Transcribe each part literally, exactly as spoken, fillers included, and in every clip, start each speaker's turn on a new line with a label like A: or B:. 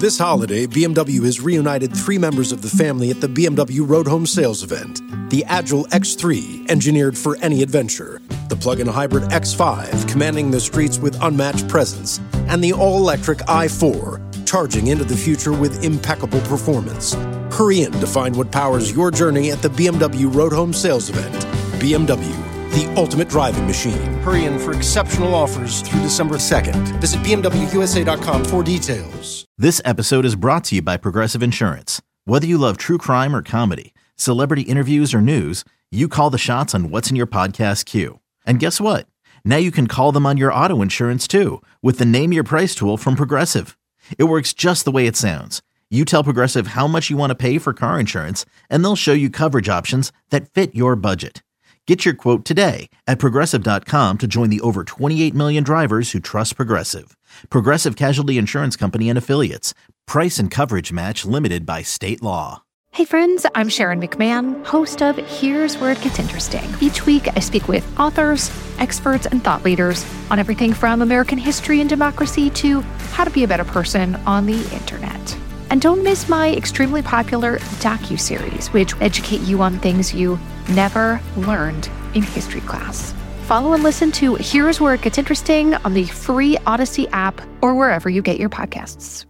A: This holiday, B M W has reunited three members of the family at the B M W Road Home Sales event. The Agile X three, engineered for any adventure. The plug-in hybrid X five, commanding the streets with unmatched presence. And the all-electric i four, charging into the future with impeccable performance. Hurry in to find what powers your journey at the B M W Road Home Sales event. B M W, the ultimate driving machine. Hurry in for exceptional offers through December second. Visit B M W U S A dot com for details.
B: This episode is brought to you by Progressive Insurance. Whether you love true crime or comedy, celebrity interviews or news, you call the shots on what's in your podcast queue. And guess what? Now you can call them on your auto insurance too with the Name Your Price tool from Progressive. It works just the way it sounds. You tell Progressive how much you want to pay for car insurance, and they'll show you coverage options that fit your budget. Get your quote today at Progressive dot com to join the over twenty-eight million drivers who trust Progressive. Progressive Casualty Insurance Company and Affiliates. Price and coverage match limited by state law.
C: Hey friends, I'm Sharon McMahon, host of Here's Where It Gets Interesting. Each week, I speak with authors, experts, and thought leaders on everything from American history and democracy to how to be a better person on the internet. And don't miss my extremely popular docuseries, which educate you on things you never learned in history class. Follow and listen to Here's Where It Gets Interesting on the free Odyssey app or wherever you get your podcasts.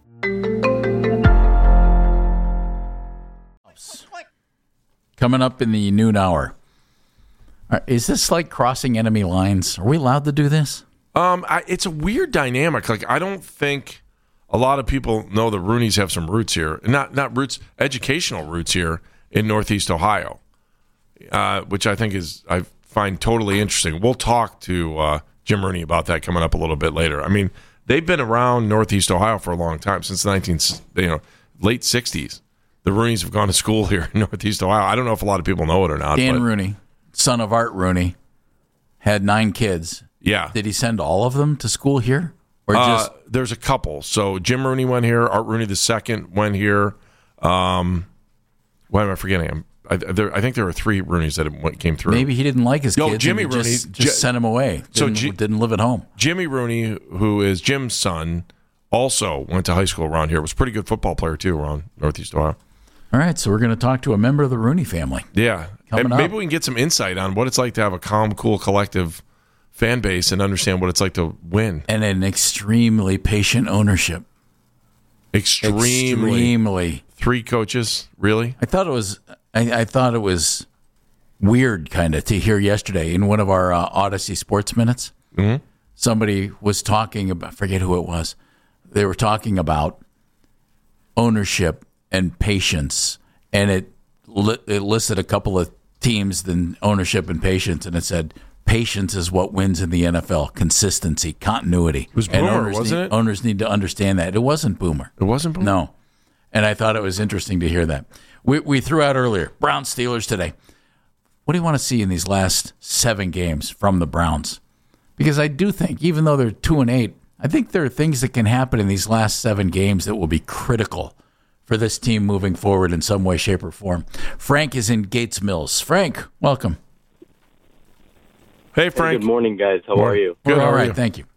D: Coming up in the noon hour. Is this like crossing enemy lines? Are we allowed to do this?
E: Um, I, it's a weird dynamic. Like, I don't think a lot of people know the Rooneys have some roots here. Not not roots, educational roots here in Northeast Ohio, uh, which I think is, I find totally interesting. We'll talk to uh, Jim Rooney about that coming up a little bit later. I mean, they've been around Northeast Ohio for a long time, since the nineteen, you know, late sixties. The Rooneys have gone to school here in Northeast Ohio. I don't know if a lot of people know it or not.
D: Dan
E: but,
D: Rooney, son of Art Rooney, had nine kids.
E: Yeah.
D: Did he send all of them to school here? Or
E: uh,
D: just
E: there's a couple. So Jim Rooney went here. Art Rooney the second went here. Um, why am I forgetting? I, there, I think there were three Rooneys that went, came through.
D: Maybe he didn't like his
E: Yo,
D: kids.
E: Jimmy
D: and
E: Rooney
D: just, just
E: J-
D: sent him away. Didn't,
E: so G-
D: didn't live at home.
E: Jimmy Rooney, who is Jim's son, also went to high school around here. Was a pretty good football player too around Northeast Ohio.
D: All right, so we're going to talk to a member of the Rooney family.
E: Yeah,
D: Coming
E: and maybe
D: up.
E: we can get some insight on what it's like to have a calm, cool, collective fan base and understand what it's like to win.
D: And an extremely patient ownership.
E: Extremely,
D: Extremely.
E: Three coaches, really?
D: I thought it was. I, I thought it was weird, kind of, to hear yesterday in one of our uh, Odyssey Sports Minutes.
E: Mm-hmm.
D: Somebody was talking about. I forget who it was. They were talking about ownership and patience, and it li- it listed a couple of teams, then ownership and patience, and it said patience is what wins in the N F L. Consistency, continuity.
E: It was
D: and
E: Boomer,
D: owners
E: wasn't
D: need,
E: it?
D: Owners need to understand that. It wasn't Boomer.
E: It wasn't Boomer?
D: No. And I thought it was interesting to hear that. We we threw out earlier, Browns Steelers today. What do you want to see in these last seven games from the Browns? Because I do think, even though they're two and eight, I think there are things that can happen in these last seven games that will be critical for this team moving forward in some way, shape, or form. Frank is in Gates Mills. Frank, welcome.
E: Hey, Frank.
F: Hey, good morning, guys. How
E: Morning.
F: are you?
E: Good.
D: We're
E: How
D: all
E: are
D: right,
E: you?
D: thank you.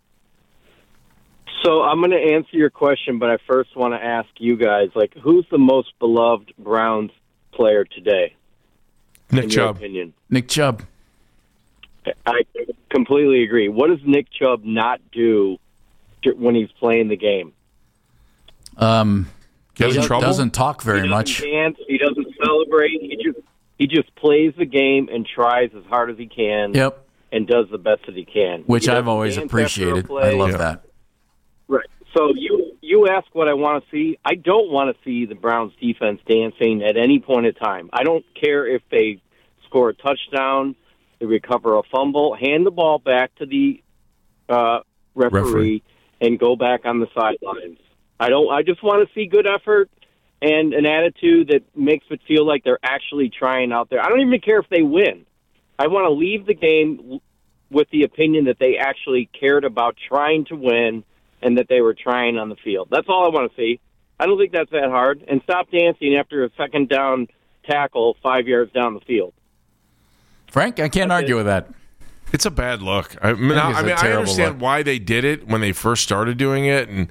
F: So I'm going to answer your question, but I first want to ask you guys, like, who's the most beloved Browns player today?
E: Nick
F: in your
E: Chubb.
F: opinion?
D: Nick Chubb.
F: I completely agree. What does Nick Chubb not do when he's playing the game?
D: Um,
E: Get
D: he
E: in trouble?
D: doesn't talk very
F: he
D: much.
F: doesn't dance. He doesn't celebrate. He just he just plays the game and tries as hard as he can.
D: Yep.
F: And does the best that he can.
D: Which
F: He
D: I've
F: doesn't
D: always
F: dance after a
D: appreciated. I
F: play.
D: love
E: Yeah.
D: that.
F: Right. So you you ask what I want to see. I don't want to see the Browns defense dancing at any point in time. I don't care if they score a touchdown, they recover a fumble, hand the ball back to the uh, referee,
E: Referee.
F: and go back on the sidelines. I don't. I just want to see good effort and an attitude that makes it feel like they're actually trying out there. I don't even care if they win. I want to leave the game with the opinion that they actually cared about trying to win and that they were trying on the field. That's all I want to see. I don't think that's that hard. And stop dancing after a second down tackle five yards down the field.
D: Frank, I can't
F: That's
D: argue
F: it.
D: with that.
E: It's a bad look. I mean, I,
D: it's
E: I,
D: a
E: mean, I
D: terrible
E: understand
D: look.
E: why they did it when they first started doing it, and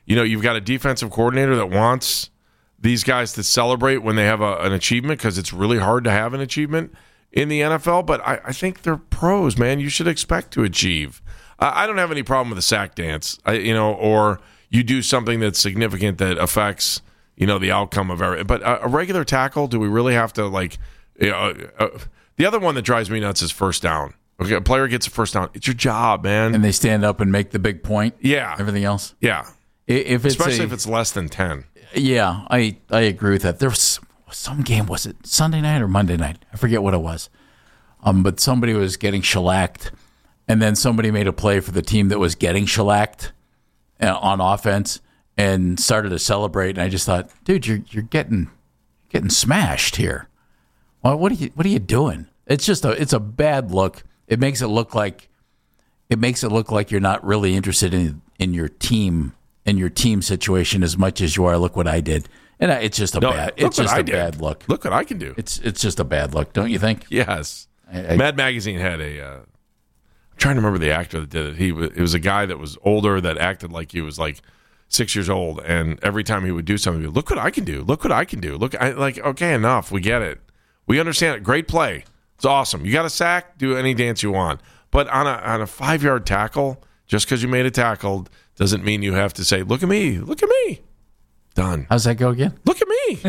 E: You know, you've got a defensive coordinator that wants these guys to celebrate when they have a, an achievement because it's really hard to have an achievement in the N F L. But I, I think they're pros, man. You should expect to achieve. I, I don't have any problem with the sack dance, I, you know, or you do something that's significant that affects, you know, the outcome of everything. But a, a regular tackle, do we really have to, like, you know, uh, the other one that drives me nuts is first down. Okay, a player gets a first down. It's your job, man.
D: And they stand up and make the big point.
E: Yeah.
D: Everything else.
E: Yeah.
D: If it's
E: Especially
D: a,
E: if it's less than ten.
D: Yeah, I, I agree with that. There was some game, was it Sunday night or Monday night? I forget what it was. Um, but somebody was getting shellacked, and then somebody made a play for the team that was getting shellacked uh, on offense and started to celebrate. And I just thought, dude, you're you're getting getting smashed here. Well, what are you what are you doing? It's just a it's a bad look. It makes it look like it makes it look like you're not really interested in in your team. In your team situation as much as you are. Look what I did, and it's just a
E: no,
D: bad. It's just
E: I
D: a
E: did.
D: bad look.
E: Look what I can do.
D: It's it's just a bad look, don't you think?
E: Yes.
D: I, I,
E: Mad Magazine had a. Uh, I'm trying to remember the actor that did it. He was, it was a guy that was older that acted like he was like six years old, and every time he would do something, he'd be, look what I can do. Look what I can do. Look, I, like okay, enough. We get it. We understand it. Great play. It's awesome. You got a sack. Do any dance you want. But on a on a five yard tackle, just because you made a tackle doesn't mean you have to say, look at me, look at me. Done.
D: How's that go again?
E: Look at me.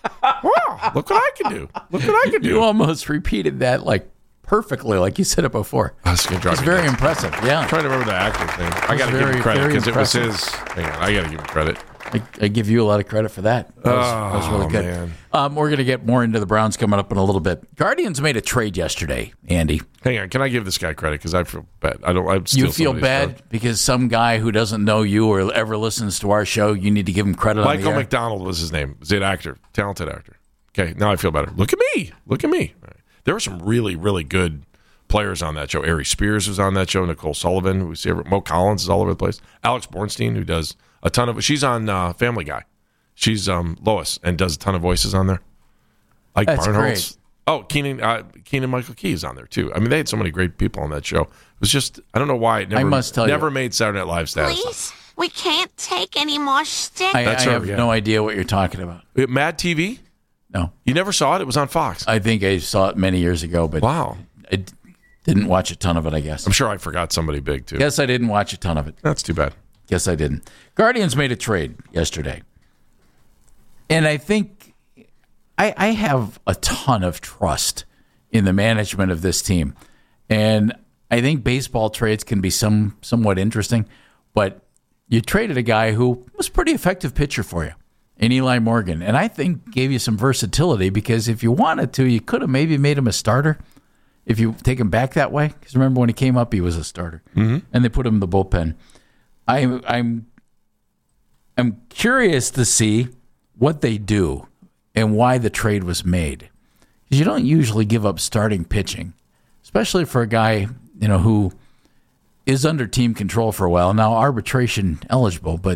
E: Wow, look what I can do. Look what I can do.
D: You almost repeated that like perfectly, like you said it before.
E: That's gonna drive
D: It's
E: me
D: very
E: nuts.
D: impressive, yeah.
E: I'm trying to remember the actor's name. I got to give
D: very,
E: him credit
D: very
E: because it was
D: impressive.
E: his. Hang on, I got to give him credit.
D: I, I give you a lot of credit for that. That was, that was really
E: Oh,
D: good.
E: man.
D: Um, we're going to get more into the Browns coming up in a little bit. Guardians made a trade yesterday, Andy.
E: Hang on, can I give this guy credit? Because I feel bad. I don't. I
D: You feel bad
E: Stuff.
D: because some guy who doesn't know you or ever listens to our show, you need to give him credit on the
E: Michael
D: air?
E: McDonald was his name. Was an actor, talented actor. Okay, now I feel better. Look at me. Look at me. All right. There were some really, really good players on that show. Ari Spears was on that show. Nicole Sullivan, who we see every, Mo Collins is all over the place. Alex Bornstein, who does a ton of. She's on uh, Family Guy. She's um, Lois and does a ton of voices on there. Like
D: That's
E: Barnholtz.
D: great.
E: Oh, Keenan, uh, Keenan Michael Key is on there too. I mean, they had so many great people on that show. It was just I don't know why it never
D: must tell you-
E: never made Saturday Night Live status.
G: Please, we can't take any more sticks.
D: I,
E: That's
D: I
E: her,
D: have
E: yeah.
D: no idea what you're talking about.
E: Uh, Mad T V.
D: No.
E: You never saw it? It was on Fox.
D: I think I saw it many years ago, but
E: Wow.
D: I d- didn't watch a ton of it, I guess.
E: I'm sure I forgot somebody big too.
D: Guess I didn't watch a ton of it.
E: That's too bad.
D: Guess I didn't. Guardians made a trade yesterday. And I think I, I have a ton of trust in the management of this team. And I think baseball trades can be some somewhat interesting, but you traded a guy who was a pretty effective pitcher for you in Eli Morgan. And I think gave you some versatility because if you wanted to, you could have maybe made him a starter if you take him back that way. Because remember when he came up, he was a starter. Mm-hmm. And they put him in the bullpen. I, I'm I'm curious to see what they do and why the trade was made. Because you don't usually give up starting pitching, especially for a guy, you know, who is under team control for a while. Now, arbitration eligible, but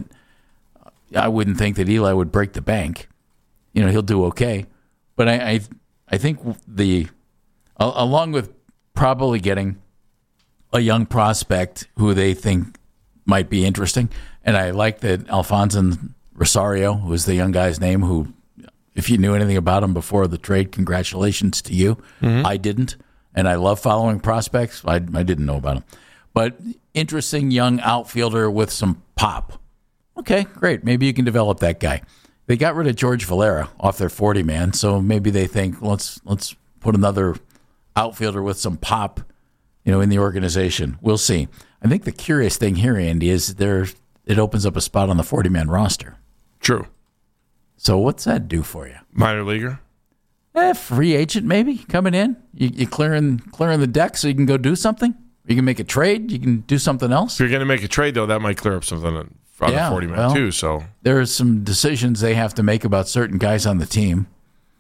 D: I wouldn't think that Eli would break the bank. You know, he'll do okay. But I I, I think the along with probably getting a young prospect who they think might be interesting, and I like that Alfonso Rosario, who was the young guy's name, who, if you knew anything about him before the trade, congratulations to you. Mm-hmm. I didn't, and I love following prospects. I, I didn't know about him. But interesting young outfielder with some pop. Okay, great. Maybe you can develop that guy. They got rid of George Valera off their forty man, so maybe they think, let's let's put another outfielder with some pop, you know, in the organization. We'll see. I think the curious thing here, Andy, is there it opens up a spot on the forty man roster.
E: True.
D: So what's that do for you?
E: Minor leaguer.
D: Eh, free agent maybe coming in. You, you clearing clearing the deck so you can go do something. You can make a trade. You can do something else.
E: If you're going to make a trade, though, that might clear up something on on
D: Yeah,
E: the forty man
D: well,
E: too. So
D: There are some decisions they have to make about certain guys on the team.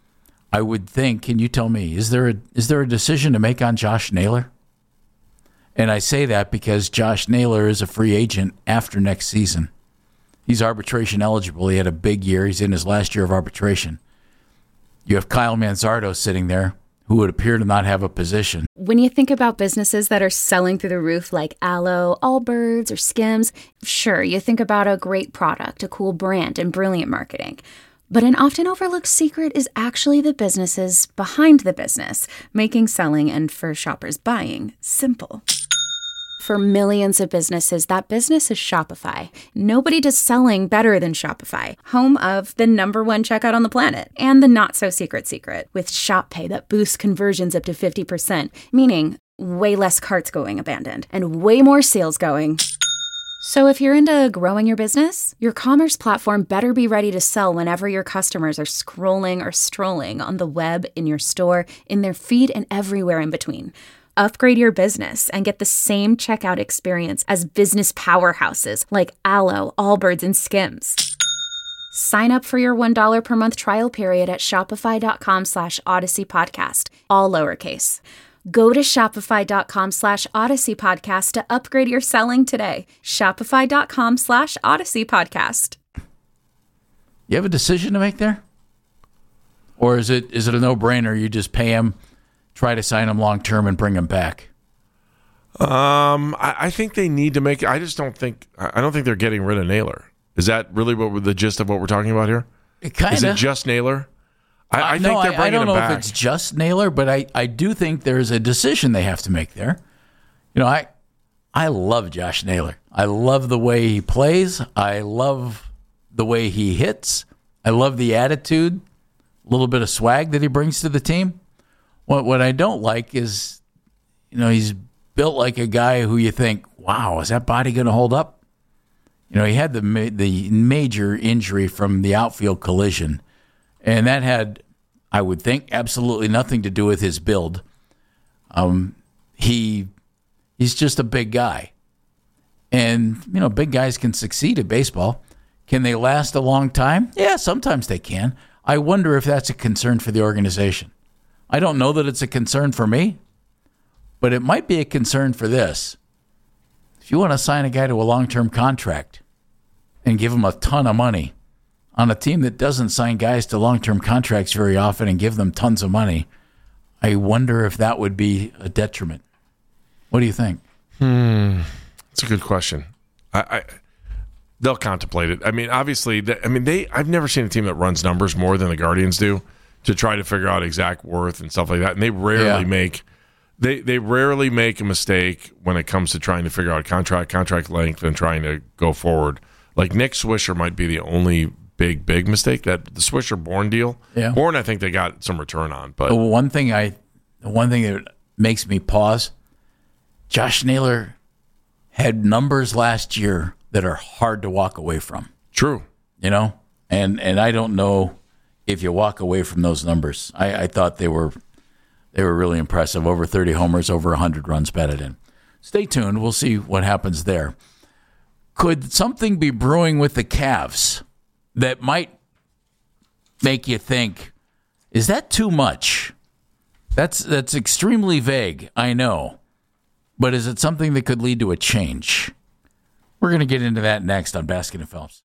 D: I would think. Can you tell me? Is there a is there a decision to make on Josh Naylor? And I say that because Josh Naylor is a free agent after next season. He's arbitration eligible. He had a big year. He's in his last year of arbitration. You have Kyle Manzardo sitting there, who would appear to not have a position.
H: When you think about businesses that are selling through the roof like Aloe, Allbirds, or Skims, sure, you think about a great product, a cool brand, and brilliant marketing. But an often overlooked secret is actually the businesses behind the business, making selling and, for shoppers, buying simple. For millions of businesses, that business is Shopify. Nobody does selling better than Shopify, home of the number one checkout on the planet and the not-so-secret secret with Shop Pay that boosts conversions up to fifty percent, meaning way less carts going abandoned and way more sales going. So if you're into growing your business, your commerce platform better be ready to sell whenever your customers are scrolling or strolling on the web, in your store, in their feed, and everywhere in between. Upgrade your business and get the same checkout experience as business powerhouses like Aloe, Allbirds, and Skims. Sign up for your one dollar per month trial period at shopify.com slash Odyssey Podcast, all lowercase. Go to shopify.com slash Odyssey Podcast to upgrade your selling today. Shopify.com slash Odyssey Podcast.
D: You have a decision to make there? Or is it is it a no-brainer? You just pay him, try to sign him long-term, and bring him back?
E: Um, I, I think they need to make. I just don't think. I don't think they're getting rid of Naylor. Is that really what we're, the gist of what we're talking about here?
D: It kind of.
E: Is it just Naylor? I, I
D: uh,
E: think
D: no,
E: they're bringing him back. I don't
D: know
E: back.
D: if it's just Naylor, but I, I do think there's a decision they have to make there. You know, I I love Josh Naylor. I love the way he plays. I love the way he hits. I love the attitude, a little bit of swag that he brings to the team. What what I don't like is, you know, he's built like a guy who you think, wow, is that body going to hold up? You know, he had the the major injury from the outfield collision, and that had, I would think, absolutely nothing to do with his build. Um, he he's just a big guy, and you know, big guys can succeed at baseball. Can they last a long time? Yeah, sometimes they can. I wonder if that's a concern for the organization. I don't know that it's a concern for me, but it might be a concern for this. If you want to sign a guy to a long-term contract and give him a ton of money on a team that doesn't sign guys to long-term contracts very often and give them tons of money, I wonder if that would be a detriment. What do you think?
E: Hmm, that's a good question. I, I they'll contemplate it. I mean, obviously, they, I mean they. I've never seen a team that runs numbers more than the Guardians do to try to figure out exact worth and stuff like that. And they rarely
D: Yeah.
E: make they they rarely make a mistake when it comes to trying to figure out contract contract length and trying to go forward. Like Nick Swisher might be the only big big mistake, that the Swisher Bourne deal.
D: Yeah.
E: Bourne, I think they got some return on, but
D: The one thing I, the one thing that makes me pause, Josh Naylor had numbers last year that are hard to walk away from.
E: true.
D: You know, and and I don't know if you walk away from those numbers. I, I thought they were they were really impressive. Over thirty homers, over one hundred runs batted in. Stay tuned. We'll see what happens there. Could something be brewing with the Cavs that might make you think, is that too much? That's that's extremely vague, I know. But is it something that could lead to a change? We're going to get into that next on Baskin and Phelps.